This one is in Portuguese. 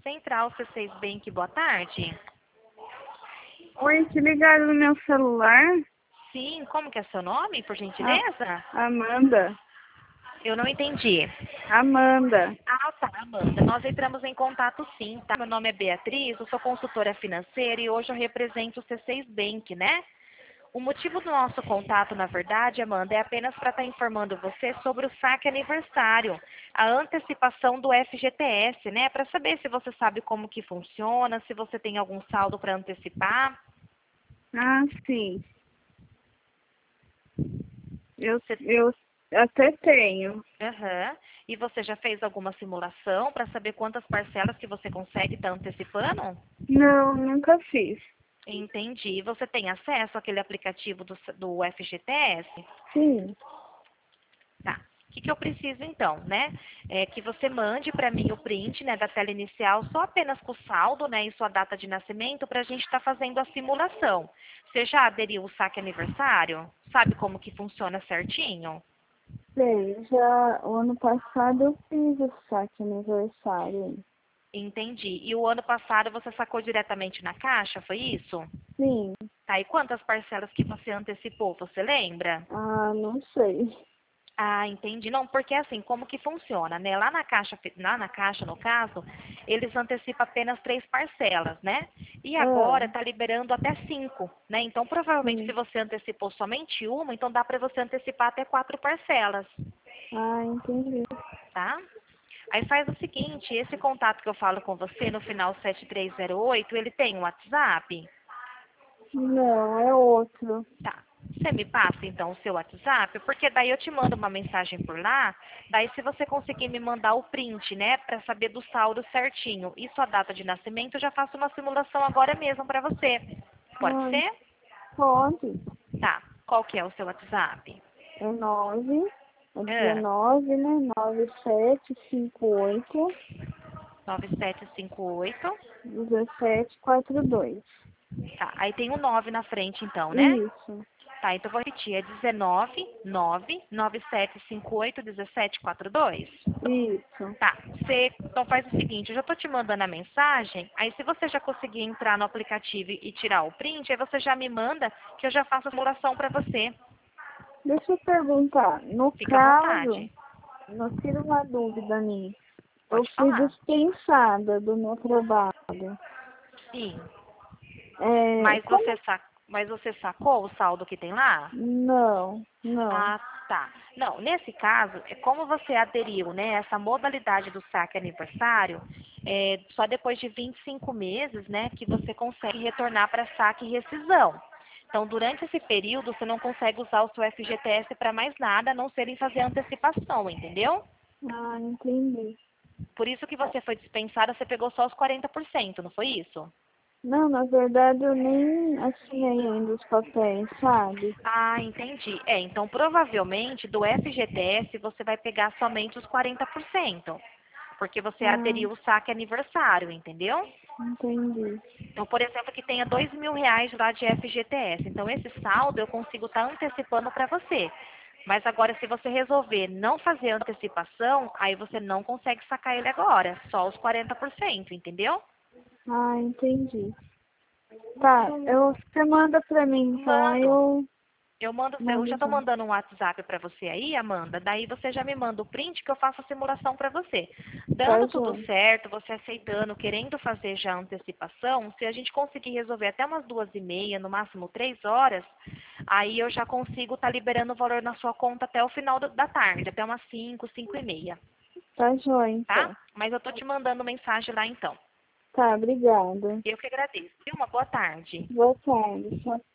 Central C6 Bank, boa tarde. Oi, te ligaram no meu celular? Sim, como que é seu nome, por A- gentileza? Amanda. Eu não entendi. Amanda. Ah, tá, Amanda. Nós entramos em contato sim, tá? Meu nome é Beatriz, eu sou consultora financeira e hoje eu represento o C6 Bank, né? O motivo do nosso contato, na verdade, Amanda, é apenas para estar informando você sobre o saque aniversário, a antecipação do FGTS, né? Para saber se você sabe como que funciona, se você tem algum saldo para antecipar. Ah, sim. Você... Eu até tenho. Aham. E você já fez alguma simulação para saber quantas parcelas que você consegue estar antecipando? Não, nunca fiz. Entendi. Você tem acesso àquele aplicativo do FGTS? Sim. Tá. O que eu preciso então, né? É que você mande para mim o print, né, da tela inicial, só apenas com o saldo, né, e sua data de nascimento, para a gente estar fazendo a simulação. Você já aderiu ao saque aniversário? Sabe como que funciona certinho? Sei, já o ano passado eu fiz o saque aniversário. Entendi. E o ano passado você sacou diretamente na caixa, foi isso? Sim. Tá, e quantas parcelas que você antecipou, você lembra? Ah, não sei. Ah, entendi. Não, porque assim, como que funciona, né? Lá na caixa, no caso, eles antecipam apenas 3 parcelas, né? E Ah, agora está liberando até 5, né? Então, provavelmente, se sim. você antecipou somente uma, então dá para você antecipar até 4 parcelas, Ah, entendi. tá? Aí faz o seguinte, esse contato que eu falo com você no final 7308, ele tem um WhatsApp? Não, é outro. Tá. Você me passa então o seu WhatsApp, porque daí eu te mando uma mensagem por lá. Daí se você conseguir me mandar o print, né, para saber do saldo certinho e sua data de nascimento, eu já faço uma simulação agora mesmo para você. Pode Ah, ser? pode. Tá. Qual que é o seu WhatsApp? É 9, é É, 19, né? 9758 9758. 1742. Tá. Aí tem o 9 na frente então, né? Isso, Tá, então eu vou repetir. É 19 9 9758 1742. isso. Tá, você então faz o seguinte, eu já tô te mandando a mensagem, aí se você já conseguir entrar no aplicativo e tirar o print, aí você já me manda que eu já faço a simulação para você. Deixa eu perguntar. No Fica à caso, vontade. não tira uma dúvida minha. Eu Pode fui falar. dispensada do meu trabalho. Sim. É, como? Mas você sacou o saldo que tem lá? Não, não. Ah, tá. Não, nesse caso, é como você aderiu, né, essa modalidade do saque aniversário, só depois de 25 meses, né, que você consegue retornar para saque e rescisão. Então, durante esse período, você não consegue usar o seu FGTS para mais nada, a não ser em fazer antecipação, entendeu? Ah, entendi. Por isso que você foi dispensada, você pegou só os 40%, não foi isso? Não, na verdade eu nem assinei ainda os papéis, sabe? Ah, entendi. Então provavelmente do FGTS você vai pegar somente os 40%, porque você Ah, aderiu o saque aniversário, entendeu? entendi. Então, por exemplo, que tenha R$ 2.000 lá de FGTS. Então, esse saldo eu consigo estar antecipando para você. Mas agora, se você resolver não fazer antecipação, aí você não consegue sacar ele agora, só os 40%, entendeu? Ah, entendi. Tá, você manda pra mim, então, aí Mando. eu Eu já mando estou já. mandando um WhatsApp para você aí, Amanda. Daí você já me manda o print que eu faço a simulação para você. Tá, Dando tudo joia. certo, você aceitando, querendo fazer já a antecipação, se a gente conseguir resolver até umas 2h30, no máximo 3 horas, aí eu já consigo estar liberando o valor na sua conta até o final da tarde, até umas 5, 5h30, Tá, joia, tá? então. Mas eu tô te mandando mensagem lá então. Tá, obrigada. Eu que agradeço. E uma boa tarde. Boa tarde. Tchau.